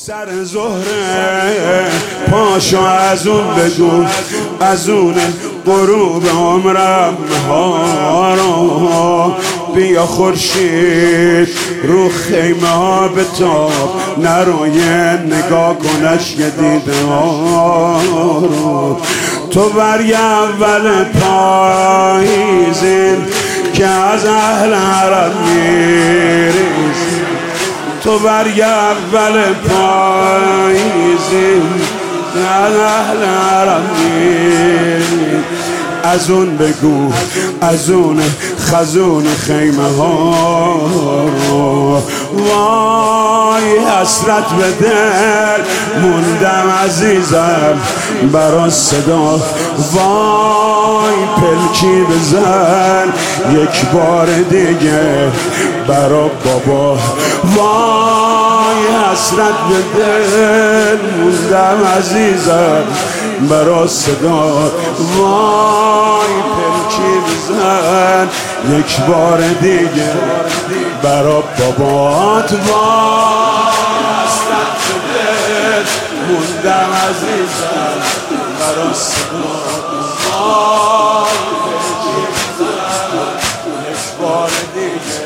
سر زهره پاشو از اون بگو، از اون غروب عمرم ها رو بیا خورشید رو خیمه ها بتاب، نروی نگاه کنش یه دیده ها رو. تو برگ اول پاییزین که از اهل حرم میریزی، تو برگ اول پاییزین که از اهل حرم میریزی. از اون بگو، از اون خزون خیمه ها رو. وای حسرت به دل موندم عزیزم برا صدا، وای پلکی بزن یک بار دیگه برا بابا. وای حسرت به دل موندم عزیزم برا صدا، وای پلکی بزن یک بار دیگه برا بابات. وای حسرت به دل موندم عزیزم برا صدا، وای پلکی بزن یک بار دیگه.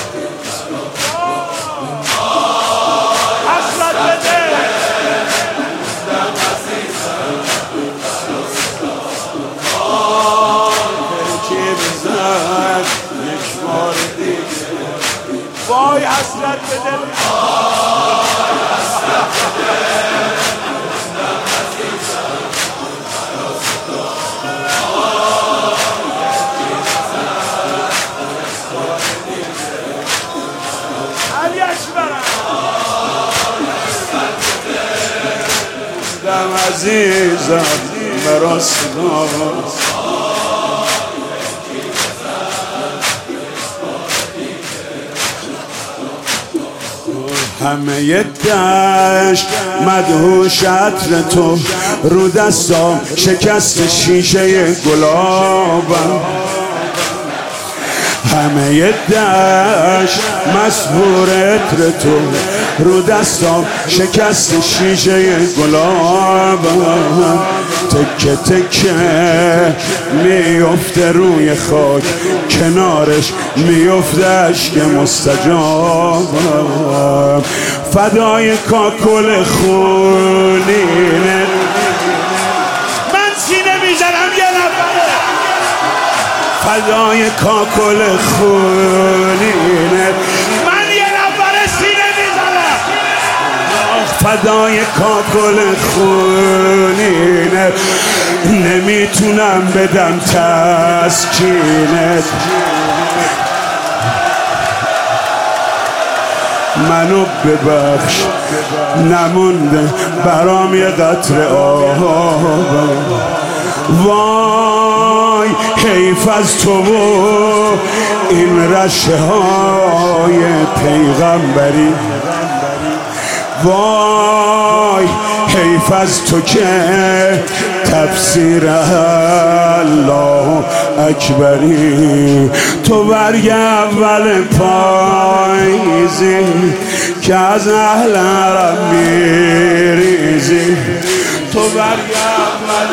حسرت به دل موندم عزیزم یک بار دیگه. وای حسرت به دل، وای حسرت به دل موندم عزیزم برا صدا، یک بار دیگه. علی اکبرم. حسرت به دل موندم عزیزم برا صدا، همه دشت مدهوش عطر تو، رو دستام شکست شیشه گلابم. همه دشت مسحور عطر تو، رو دستام شکست شیشه گلابم. تکه تکه میفته روی خاک، کنارش میفته اشک مستجابم. فدای کاکل خونینه من سینه میزنم یه نفره، فدای کاکل خونینه من یه نفره سینه میزنم، فدای کاکل خونینه نمیتونم بدم تسکینت. منو ببخش نمونده برام یه قطره آبم. وای حیف از تو و این رشه های پیغمبری، وای حیف از تو که تفسیر الله اکبری. تو برگ اول پاییزی که از اهل حرم میریزی، تو برگ اول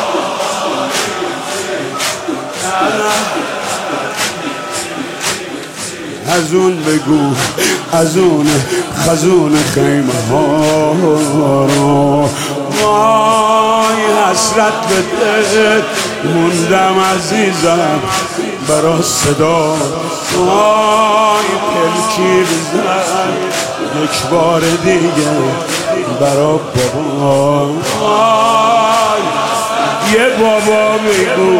از اون بگو، از اون خزون خیمه ها رو. وای حسرت به دل موندم عزیزم برا صدا، وای پلکی بزن یک بار دیگه برا بابا. وای یه بابا بگو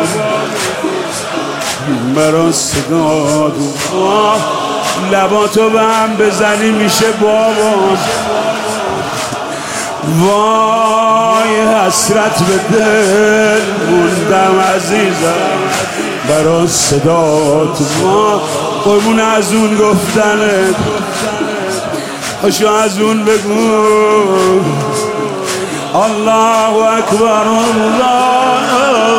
برا صدا، لباتو به هم بزنی میشه بابا. وای حسرت به دل موندم عزیزم برا صدات. ما قربون از اون گفتنت، هاشو از اون بگو. الله اکبر، الله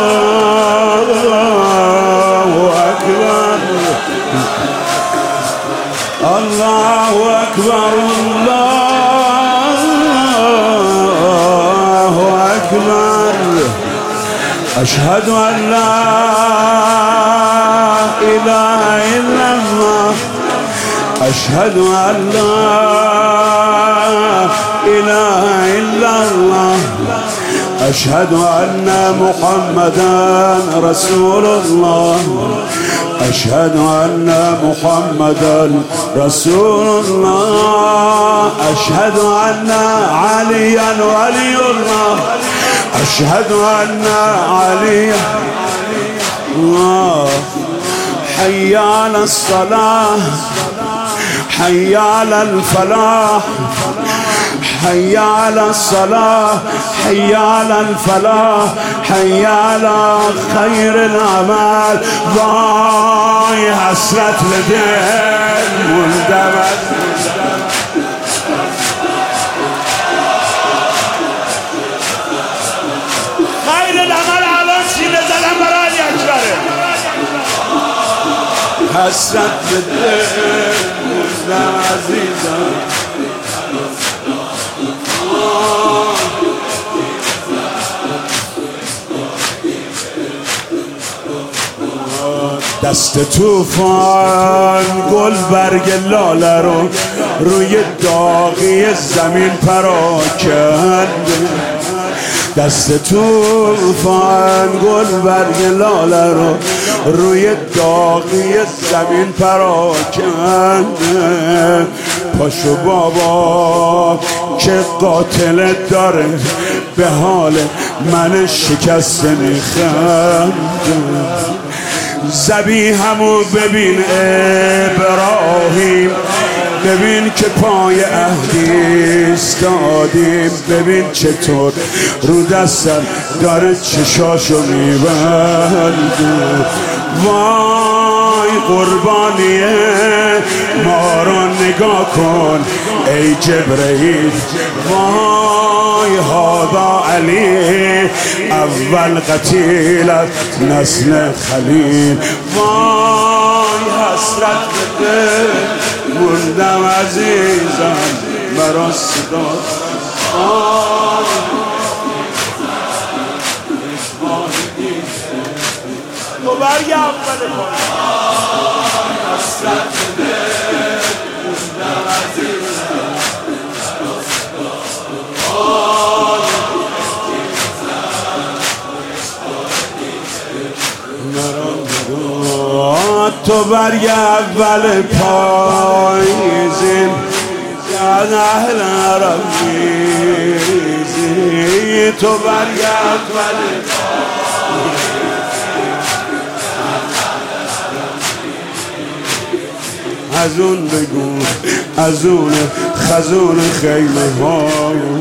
اکبر، الله اکبر، الله أشهد أن لا إله إلا الله أشهد أن لا إله إلا الله أشهد أن محمدًا رسول الله أشهد أن محمدًا رسول الله أشهد أن عليًا ولي الله أشهد أن علي الله حي على الصلاة حي على الفلاح حي على الصلاة حي على الفلاح حي على خير الأعمال ضاي حسرة لدين مندمج خير الأعمال على سینه زدن برای اکبره حسرت لدین مندم عزیزم دست توفان گل برگ لاله رو روی داغی زمین پراکنده دست توفان گل برگ لاله رو روی داغی زمین پراکنده پاشو بابا که قاتلت داره به حال من شکسته میخنده ذبیحمو ببین ابراهیم ببین که پای عهدی ایستادیم ببین چطور رو دستم داره چشاشو میبنده وای قربانیه ما رو نگاه کن ای جبرئیل وای هادا علی اول قتیلت نسل خلیل وای حسرت بده مردم عزیزم برا صدا تو برگ اول کن حسرت بده مردم عزیزم تو برگ اول پاییزی از اهل عرب میزی تو برگ اول از اون بگو از اون خزون خیمه ها